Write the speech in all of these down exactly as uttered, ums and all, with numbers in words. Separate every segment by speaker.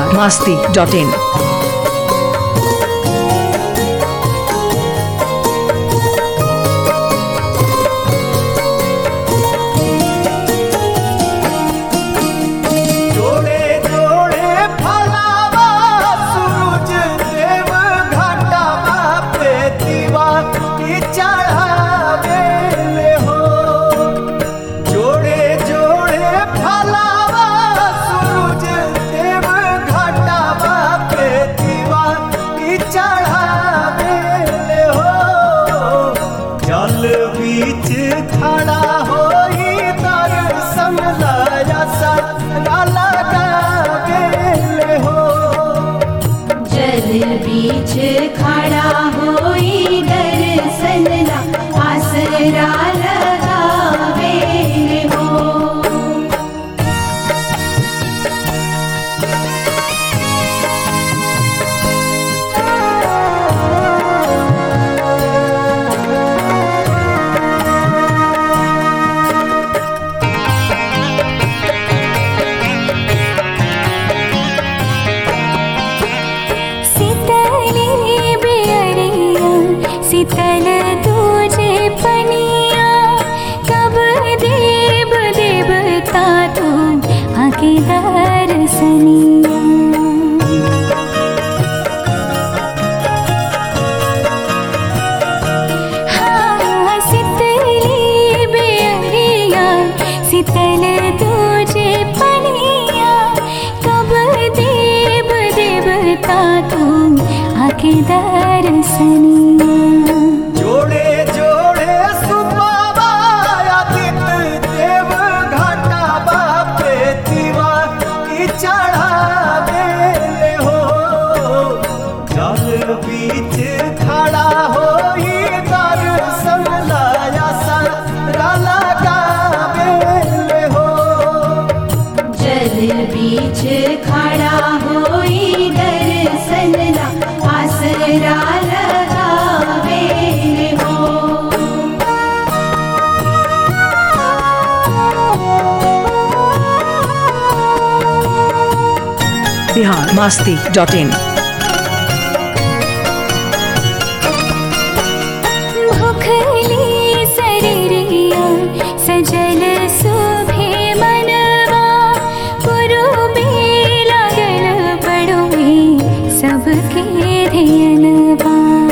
Speaker 1: Bihar Masti dot इन।
Speaker 2: बीच खड़ा होई दर्शन ला आसरा लगावे हो। शीतल तुझे पनिया कब देव देवता तू आके दर्शनिया। हाँ शीतली बेरिया शीतल तुझे पनिया कब देव देवता तू आके दर्शनिया।
Speaker 3: बीच खड़ा होई दर्शन लाया सारा लगावे हो।
Speaker 2: जल बीच खड़ा होई दर्शन ला आसरा लगावे हो।
Speaker 1: Bihar Masti dot in.
Speaker 2: सजल सुभे मनवा पुरुबे लागल बड़ुए सबके ध्यानवा।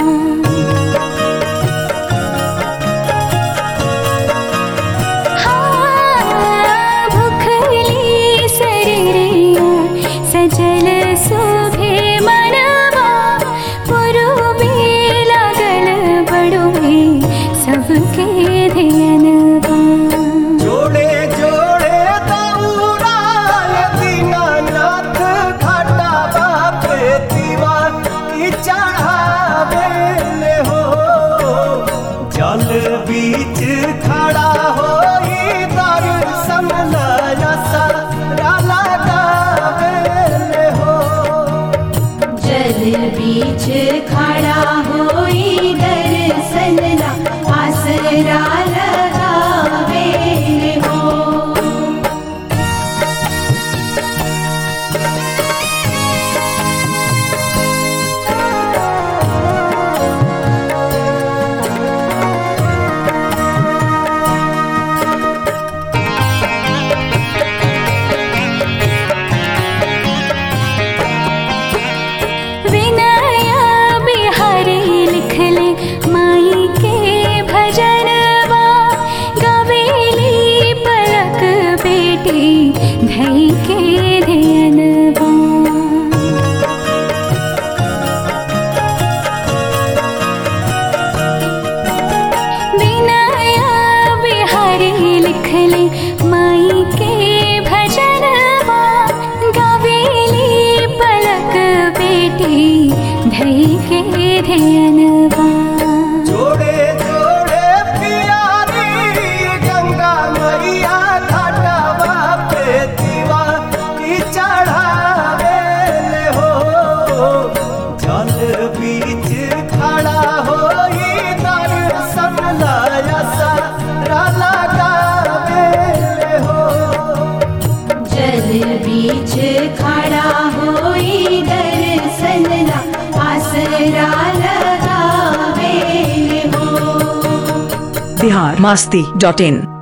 Speaker 2: हाँ भुखली शरीरिया सजल सुभे मनवा पुरुबे लागल बड़ुए सबके ध्यानवा।
Speaker 3: बीच खड़ा होई दर्शन लाया सारा लगावे हो।
Speaker 2: जल बीच खड़ा होई दर्शन ला आसरा लगावे हो। धई के ध्यानवा। विनया बिहारी लिखले माई के भजनवा गावेली पलक बेटी धई के ध्यानवा।
Speaker 3: बीच खड़ा होई दर्शन लाया सारा लगावे हो।
Speaker 2: जल बीच खड़ा होई
Speaker 1: बिहार मास्ती डॉट इन।